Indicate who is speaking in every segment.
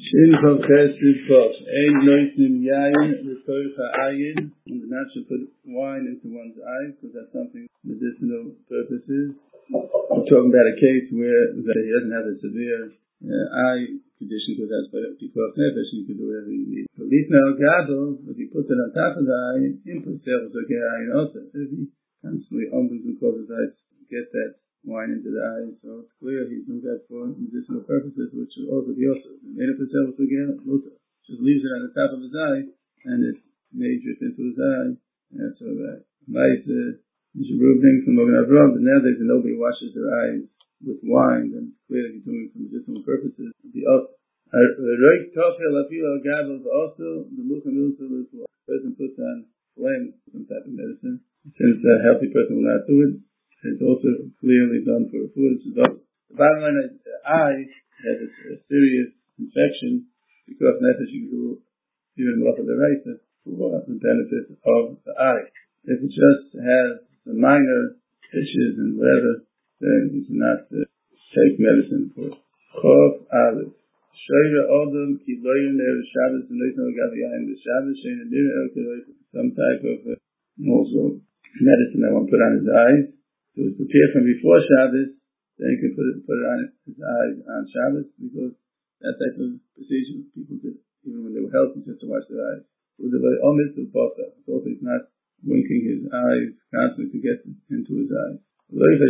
Speaker 1: In Chesed Kof, Ein Noisnim Yayin L'Koich Ha'ayin, and not to put wine into one's eye, because that's something medicinal purposes. We're talking about a case where he doesn't have a severe eye condition, because that's what Pikuach Nefesh, you can do whatever you need. But Lifnei Gadol, if he puts it on top of the eye, input cells will get ayin also. If he constantly opens and closes his eyes, get that wine into the eyes, so it's clear he's doing that for medicinal purposes, which will also be also. The made up itself again, just leaves it on the top of his eye, and it may drip into his eye. That's all right. Mice, you should remove things from Mogen Avram, but nowadays nobody washes their eyes with wine, then it's clear he's doing it for medicinal purposes. It'll be also. Right, Tofel, Apila, Gadol, also, the Mukham Ilsul is what a person puts on phlegm, some type of medicine. Since a healthy person will not do it, it's also clearly done for food. The bottom line is the eye has a serious infection because nefesh you even off of the right for the benefit of the eye. If it just has some minor issues and whatever, then you cannot take medicine for it. Chof Aleph. Shayra Odom Ki Loyin Erev Shabbos and Leisno Gavi Ayin the Shabbos Shayna Nira El some type of also medicine that one put on his eyes. So it's prepared from before Shabbos, then you can put it on his eyes on Shabbos, because that type of procedure people did even when they were healthy, just to wash their eyes. So the very omis of Bosa, so he's not winking his eyes constantly to get into his eyes. So here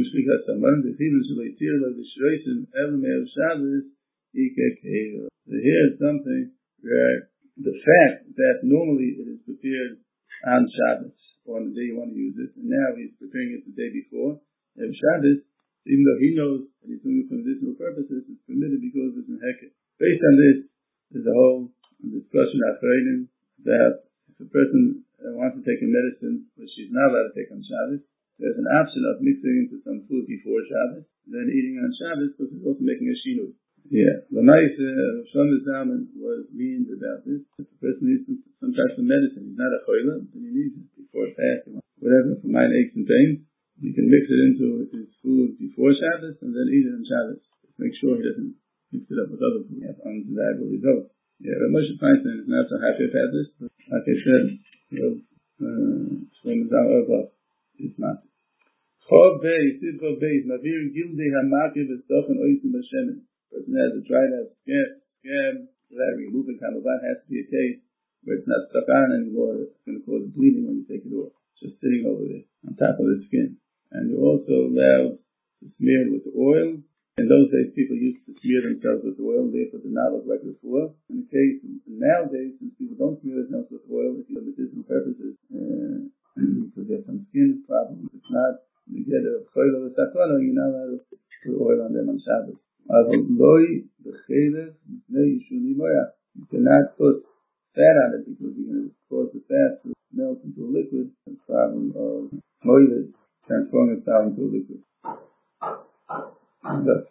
Speaker 1: is something where the fact that normally it is prepared on Shabbos, or on the day you want to use it, and now he's preparing it the day before, and Shabbos, even though he knows that he's doing it for medicinal purposes, it's permitted because it's in Heket. Based on this, there's a whole discussion about if a person wants to take a medicine which she's not allowed to take on Shabbos, there's an option of mixing into some food before Shabbos, then eating on Shabbos, because it's also making a shinui. Yeah, the nice Shlomo Zalman was mean about this. If the person needs some type of medicine, he's not a choila, then he needs it before fasting, whatever, for minor aches and pains. He can mix it into his food before Shabbos and then eat it on Shabbos. Just make sure he doesn't mix it up with other food. Have undesirable results. Yeah, but Moshe Feinstein is not so happy about this, but like I said, Shlomo Zalman is not. Chov Beis, Sidchov Beis, Mavir Gildei HaMakiv V'Stochen Oisim Hashemin. Person has a dried out scab, that removing Kamavan has to be a case where it's not stuck on anymore. It's going to cause bleeding when you take it off. It's just sitting over there on top of the skin. And you're also allowed to smear it with oil. In those days, people used to smear themselves with oil, therefore did not look like refuah. In the case nowadays, since people don't smear themselves with oil, if you have medicinal purposes, because they have some skin problems, if not, you get a choil of a sakwana, you're not allowed to put oil on them on Shabbos. You cannot put fat on it because you're going to cause the fat to melt into a liquid. The problem of moiled transforming itself into a liquid. The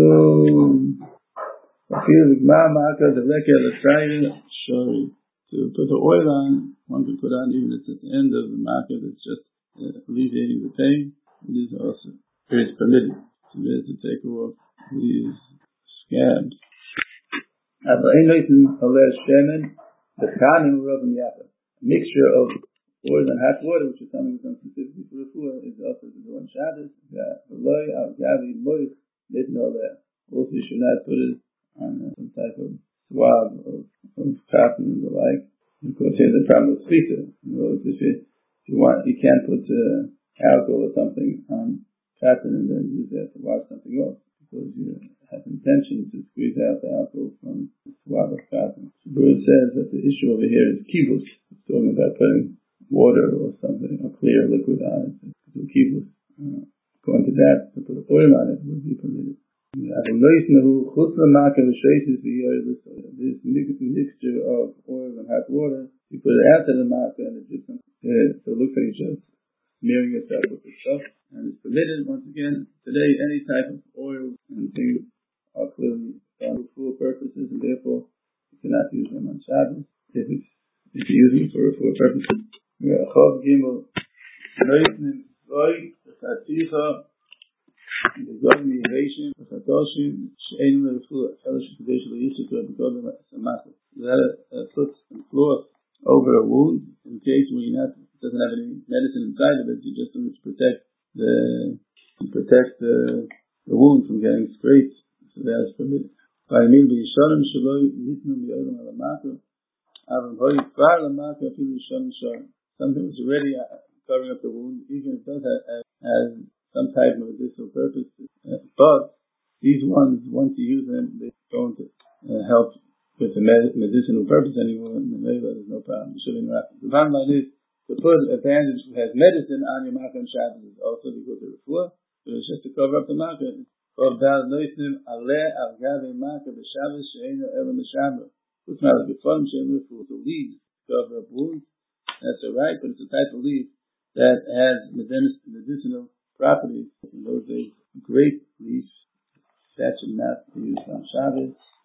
Speaker 1: to put the oil on, one can put on even if it's at the end of the market, it's just alleviating the pain. It is also permitted to take off these scabs. A mixture of oil and hot water, which is something that's done specifically for refuah, is also to do on Shabbos. Also, you should not put it on some type of swab of cotton and the like, because here's the problem with shlita. If you want, you can't put alcohol or something on cotton and then use that to wash something off, because you have intention to squeeze out the alcohol from the swab of cotton. The Bruce says that the issue over here is kibbutz. It's talking about putting water or something, a clear liquid on it, to do kibbutz. According to that, to put oil on it would be permitted. This mixture of oil and hot water, you put it out to the market and it looks like you're just smearing yourself with the stuff. And it's permitted, once again, today any type of oil and things are clearly done for full purposes, and therefore you cannot use them on Shabbos if you're using it for full purposes. Chov Gimel, The government innovation, the Satoshi, Shein Lefu, Fellowship Foundation, the Yusuf, because of a matter. You had a foot and floor over a wound in case where you're not, it doesn't have any medicine inside of it, you just need to protect the wound from getting scraped. So that's permitted. By mean, the Yisharim Shaloi, Nitnu, the Odom Alamaka, Avram Hoy, Far Lamaka, Filu Yisharim Shalom. Something was already covering up the wound, even if it does have some type of medicinal purpose. But these ones, once you use them, they don't help with the medicinal purpose anymore, and there's no problem. You shouldn't wrap it. The bottom line is to put a bandage that has medicine on your makkah and Shabbos is also because of the refuah, but it's just to cover up the makkah. Of Bal Noisnim Aleh Al Gave Makkah B'Shabbos She'ena Ela M'Shamra. It's not like a fun she'en refuah to leaves to cover up wounds. That's alright, but it's a type of leaf that has medicinal properties. In those days, grape leaf, that should not be used on Shabbos.